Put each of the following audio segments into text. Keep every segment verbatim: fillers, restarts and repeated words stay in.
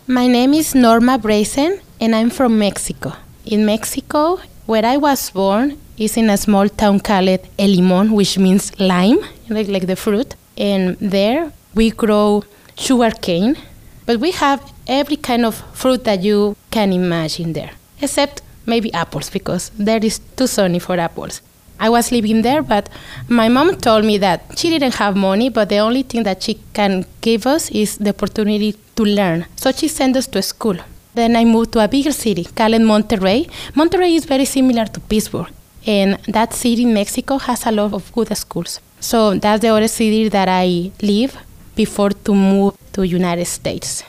My name is Norma Brazen, and I'm from Mexico. In Mexico, where I was born, is in a small town called El Limón, which means lime, like, like the fruit. And there we grow sugarcane, but we have every kind of fruit that you can imagine there, except maybe apples, because there is too sunny for apples. I was living there, but my mom told me that she didn't have money, but the only thing that she can give us is the opportunity to learn. So she sent us to school. Then I moved to a bigger city called Monterrey. Monterrey is very similar to Pittsburgh, and that city in Mexico has a lot of good schools. So that's the other city that I live before to move to United States.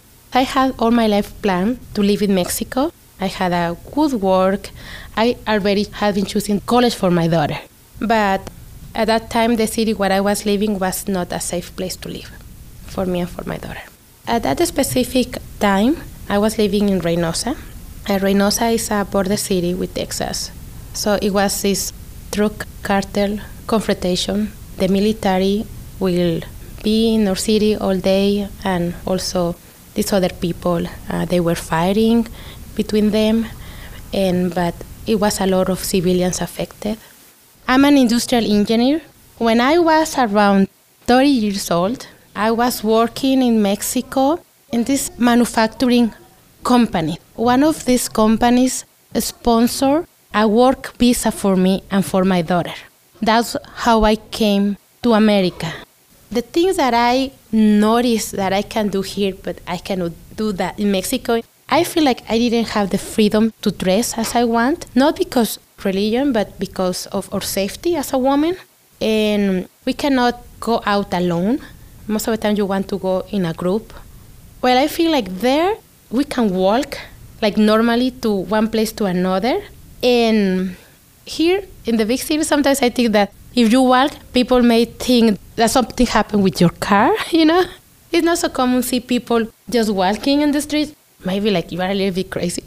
I had all my life planned to live in Mexico. I had a good work. I already had been choosing college for my daughter. But at that time, the city where I was living was not a safe place to live for me and for my daughter. At that specific time, I was living in Reynosa. And Reynosa is a border city with Texas. So it was this drug cartel confrontation. The military will be in our city all day, and also these other people, uh, they were fighting between them, and but it was a lot of civilians affected. I'm an industrial engineer. When I was around thirty years old, I was working in Mexico in this manufacturing company. One of these companies sponsored a work visa for me and for my daughter. That's how I came to America. The things that I noticed that I can do here, but I cannot do that in Mexico, I feel like I didn't have the freedom to dress as I want, not because of religion, but because of our safety as a woman. And we cannot go out alone. Most of the time you want to go in a group. Well, I feel like there we can walk like normally to one place to another. And here in the big city, sometimes I think that if you walk, people may think that something happened with your car, you know? It's not so common to see people just walking in the street. Maybe like you are a little bit crazy.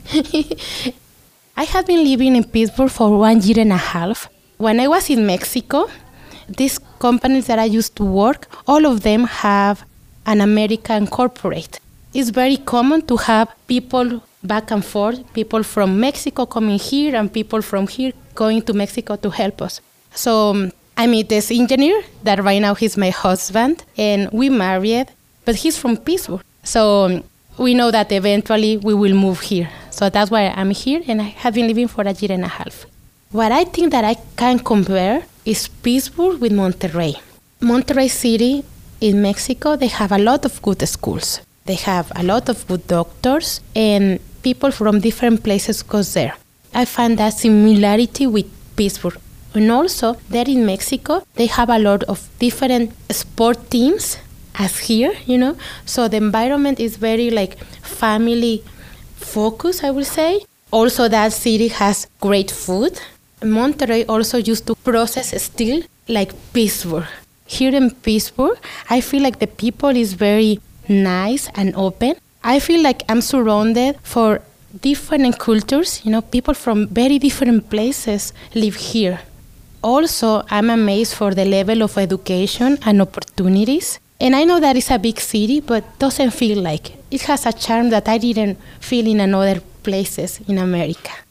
I had been living in Pittsburgh for one year and a half. When I was in Mexico, these companies that I used to work, all of them have an American corporate. It's very common to have people back and forth, people from Mexico coming here and people from here going to Mexico to help us. So um, I met this engineer that right now he's my husband, and we married, but he's from Pittsburgh. So um, we know that eventually we will move here. So that's why I'm here, and I have been living for a year and a half. What I think that I can compare is Pittsburgh with Monterrey. Monterrey City in Mexico, they have a lot of good schools. They have a lot of good doctors, and people from different places go there. I find that similarity with Pittsburgh. And also, there in Mexico, they have a lot of different sport teams as here, you know. So the environment is very like family focused, I would say. Also, that city has great food. Monterrey also used to process steel like Pittsburgh. Here in Pittsburgh, I feel like the people is very nice and open. I feel like I'm surrounded for different cultures, you know, people from very different places live here. Also, I'm amazed for the level of education and opportunities. And I know that it's a big city, but doesn't feel like it. It has a charm that I didn't feel in other places in America.